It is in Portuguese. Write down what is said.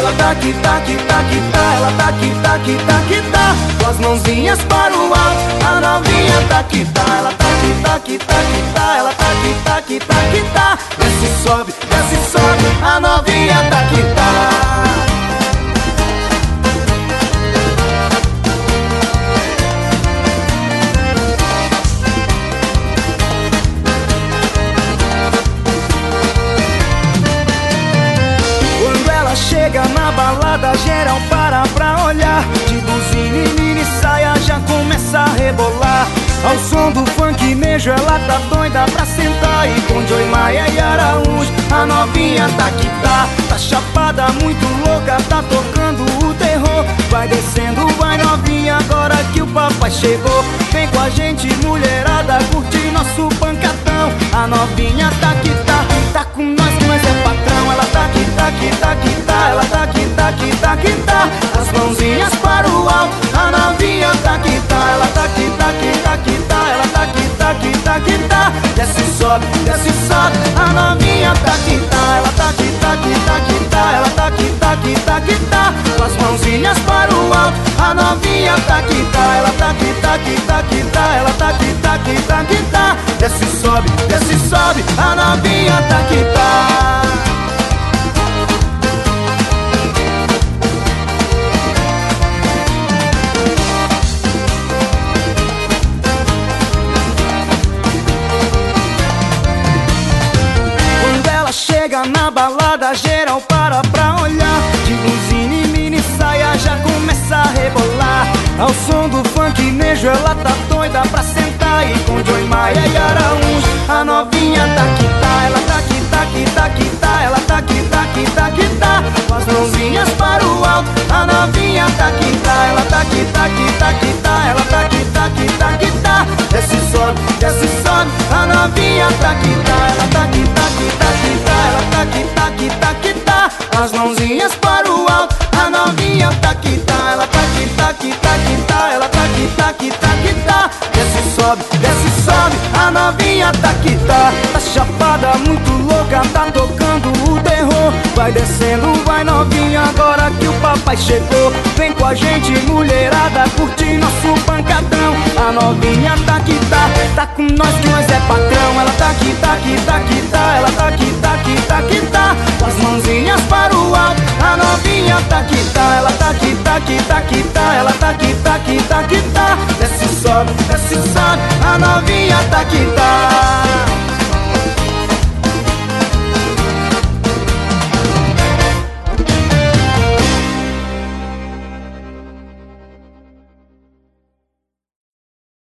ela tá aqui, tá aqui, tá aqui, tá. Ela tá aqui, tá aqui, tá aqui, tá. Com as mãozinhas para o alto, a novinha tá aqui, tá. Ela tá aqui, tá aqui, tá aqui, tá. Ela tá aqui, tá aqui, tá aqui, tá. Desce, sobe, a novinha tá aqui, tá. Chega na balada, geral para pra olhar. De buzina e mini saia já começa a rebolar. Ao som do funk nejo ela tá doida pra sentar. E com Joy Maia e Araújo a novinha tá que tá. Tá chapada, muito louca, tá tocando o terror. Vai descendo, vai novinha, agora que o papai chegou. Vem com a gente mulherada, curte nosso pancadão. A novinha tá que tá, tá com nós é patrão. Ela tá aqui, tá aqui, tá aqui, tá. Ela tá aqui, tá aqui, tá aqui, tá. As mãozinhas para o alto, a novinha tá aqui, tá. Ela tá aqui, tá aqui, tá aqui, tá. Ela tá aqui, tá aqui, tá aqui, tá. Desce, sobe, a novinha tá aqui, tá. Ela tá aqui, tá aqui, tá aqui, tá. Ela tá aqui, tá aqui, tá aqui, tá. Com as mãozinhas para o alto, a novinha tá aqui, tá. Ela tá aqui, tá aqui, tá aqui, tá. Ela tá aqui, tá aqui, tá aqui, tá. Desce, sobe, a novinha tá aqui, tá. Chega na balada, geral para pra olhar. De buzina e mini saia já começa a rebolar. Ao som do funk nejo ela tá doida pra sentar. E com Joy Maia e Araújo a novinha tá aqui, tá. Ela tá aqui, tá aqui, tá aqui, tá. Ela tá aqui, tá aqui, tá aqui, tá. Com as mãozinhas para o alto, a novinha tá aqui, tá. Ela tá aqui, tá aqui, tá aqui, tá. Ela tá aqui, tá aqui, tá aqui, tá. Desce, sobe, a novinha tá aqui, tá. Ela tá aqui, tá aqui, tá aqui, tá. Ela tá aqui, tá aqui, tá aqui, tá. As mãozinhas para o alto, a novinha tá aqui, tá. Ela tá aqui, tá aqui, tá aqui, tá. Ela tá aqui, tá aqui, tá aqui, tá. Desce, sobe, a novinha tá aqui, tá. Tá chapada, muito louca, tá tocando o terror. Vai descendo, vai novinha, agora que o papai chegou. Vem com a gente mulherada, curte nosso pancadão. A novinha tá aqui, tá. Tá com nós que nós é patrão. Ela tá aqui, tá aqui, tá aqui, tá. Ela tá aqui, tá aqui, tá aqui, tá. Com as mãozinhas para o alto, a novinha tá aqui, tá. Ela tá aqui, tá aqui, tá aqui, tá. Ela tá aqui, tá aqui, tá aqui, tá. Desce, sobe, a novinha tá aqui, tá.